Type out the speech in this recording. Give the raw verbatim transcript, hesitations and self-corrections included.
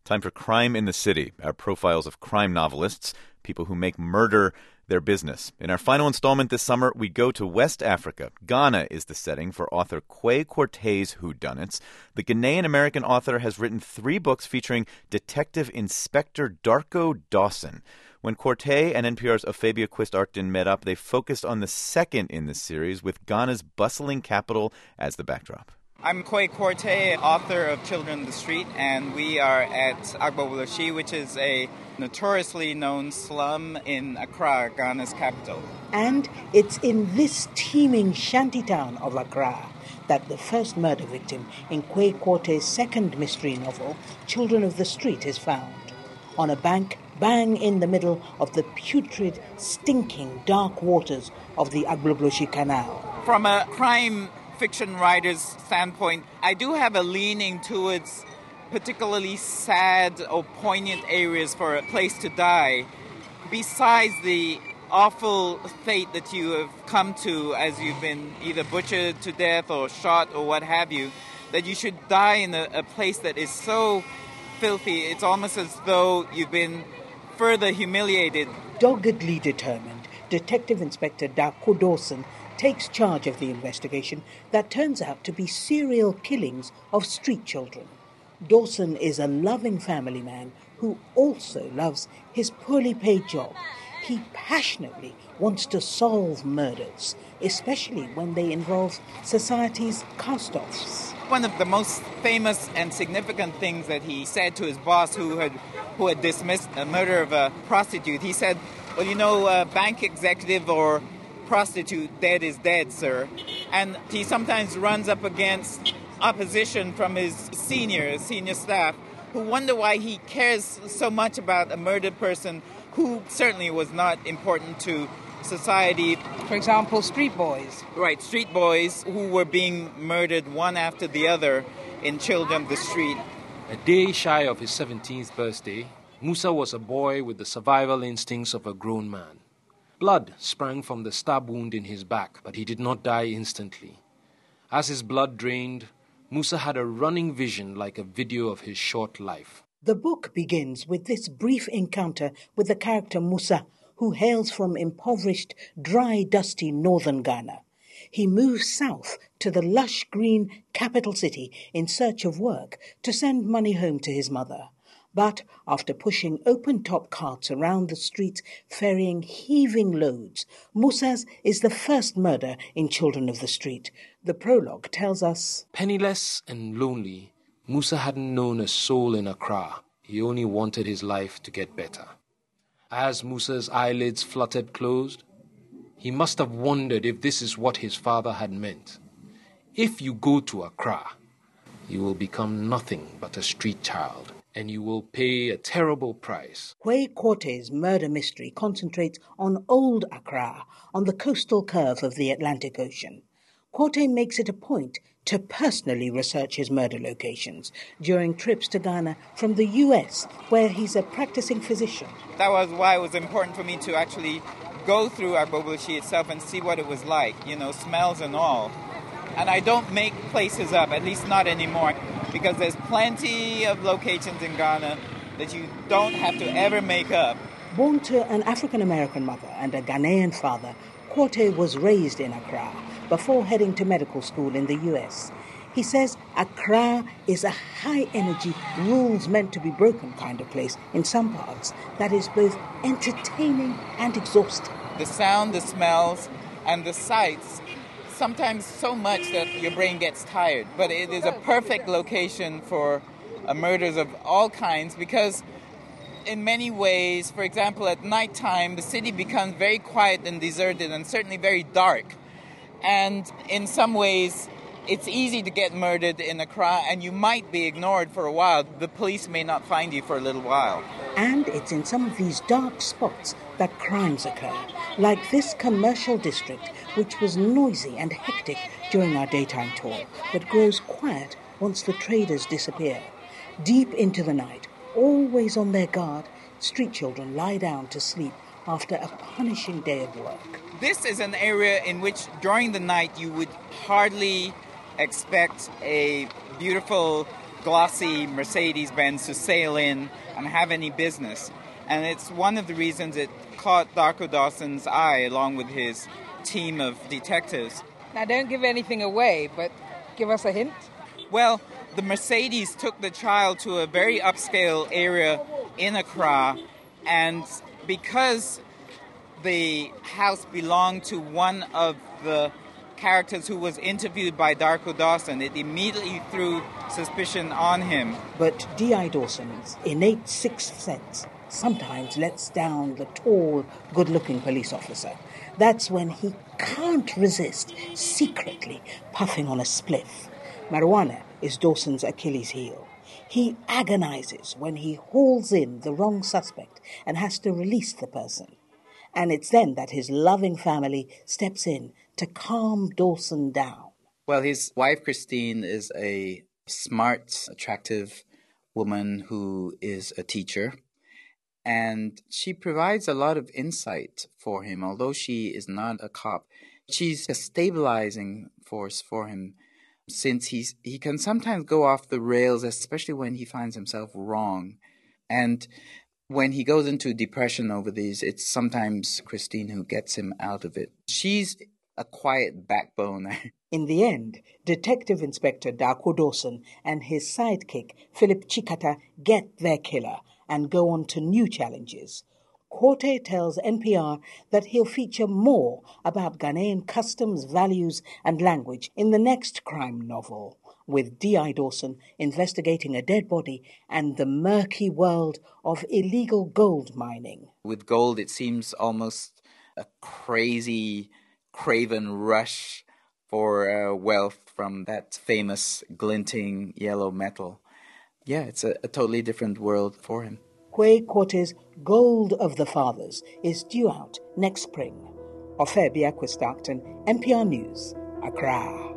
Time for Crime in the City, our profiles of crime novelists, people who make murder their business. In our final installment this summer, we go to West Africa. Ghana is the setting for author Kwei Quartey's whodunits. The Ghanaian-American author has written three books featuring Detective Inspector Darko Dawson. When Quartey and N P R's Ophabia Quist-Arcton met up, they focused on the second in the series with Ghana's bustling capital as the backdrop. I'm Kwei Quartey, author of Children of the Street, and we are at Agbogbloshie, which is a notoriously known slum in Accra, Ghana's capital. And it's in this teeming shantytown of Accra that the first murder victim in Kwei Quartey's second mystery novel, Children of the Street, is found. On a bank, bang in the middle of the putrid, stinking, dark waters of the Agbogbloshie Canal. From a crime fiction writer's standpoint, I do have a leaning towards particularly sad or poignant areas for a place to die. Besides the awful fate that you have come to as you've been either butchered to death or shot or what have you, that you should die in a, a place that is so filthy, it's almost as though you've been further humiliated. Doggedly determined, Detective Inspector Darko Dawson takes charge of the investigation that turns out to be serial killings of street children. Dawson is a loving family man who also loves his poorly paid job. He passionately wants to solve murders, especially when they involve society's cast-offs. One of the most famous and significant things that he said to his boss who had who had dismissed the murder of a prostitute, he said, well, you know, uh, bank executive or prostitute, dead is dead, sir. And he sometimes runs up against opposition from his seniors, senior staff, who wonder why he cares so much about a murdered person who certainly was not important to society. For example, street boys. Right, street boys who were being murdered one after the other in Children of the Street. A day shy of his seventeenth birthday, Musa was a boy with the survival instincts of a grown man. Blood sprang from the stab wound in his back, but he did not die instantly. As his blood drained, Musa had a running vision like a video of his short life. The book begins with this brief encounter with the character Musa, who hails from impoverished, dry, dusty northern Ghana. He moves south to the lush green capital city in search of work to send money home to his mother. But after pushing open-top carts around the streets, ferrying heaving loads, Musa's is the first murder in Children of the Street. The prologue tells us, penniless and lonely, Musa hadn't known a soul in Accra. He only wanted his life to get better. As Musa's eyelids fluttered closed, he must have wondered if this is what his father had meant. If you go to Accra, you will become nothing but a street child, and you will pay a terrible price. Kwei Quartey's murder mystery concentrates on old Accra, on the coastal curve of the Atlantic Ocean. Quartey makes it a point to personally research his murder locations during trips to Ghana from the U S, where he's a practicing physician. That was why it was important for me to actually go through Agbogbloshie itself and see what it was like, you know, smells and all. And I don't make places up, at least not anymore, because there's plenty of locations in Ghana that you don't have to ever make up. Born to an African-American mother and a Ghanaian father, Quartey was raised in Accra before heading to medical school in the U S. He says Accra is a high-energy, rules meant to be broken kind of place in some parts that is both entertaining and exhausting. The sound, the smells, and the sights, sometimes so much that your brain gets tired. But it is a perfect location for uh, murders of all kinds because in many ways, for example, at nighttime, the city becomes very quiet and deserted and certainly very dark. And in some ways, it's easy to get murdered in Accra, and you might be ignored for a while. The police may not find you for a little while. And it's in some of these dark spots that crimes occur, like this commercial district, which was noisy and hectic during our daytime tour, but grows quiet once the traders disappear. Deep into the night, always on their guard, street children lie down to sleep after a punishing day of work. This is an area in which, during the night, you would hardly expect a beautiful glossy Mercedes-Benz to sail in and have any business. And it's one of the reasons it caught Darko Dawson's eye along with his team of detectives. Now, don't give anything away, but give us a hint. Well, the Mercedes took the child to a very upscale area in Accra, and because the house belonged to one of the characters who was interviewed by Darko Dawson, it immediately threw suspicion on him. But D I Dawson's innate sixth sense sometimes lets down the tall, good-looking police officer. That's when he can't resist secretly puffing on a spliff. Marijuana is Dawson's Achilles heel. He agonizes when he hauls in the wrong suspect and has to release the person. And it's then that his loving family steps in to calm Dawson down. Well, his wife, Christine, is a smart, attractive woman who is a teacher. And she provides a lot of insight for him, although she is not a cop. She's a stabilizing force for him, since he's, he can sometimes go off the rails, especially when he finds himself wrong. And when he goes into depression over these, it's sometimes Christine who gets him out of it. She's a quiet backbone. In the end, Detective Inspector Darko Dawson and his sidekick, Philip Chikata, get their killer and go on to new challenges. Quartey tells N P R that he'll feature more about Ghanaian customs, values and language in the next crime novel, with D I Dawson investigating a dead body and the murky world of illegal gold mining. With gold, it seems almost a crazy, craven rush for uh, wealth from that famous glinting yellow metal. Yeah, it's a, a totally different world for him. Quay Quartey's Gold of the Fathers is due out next spring. Ofe Biakwe-Starkton, N P R News, Accra.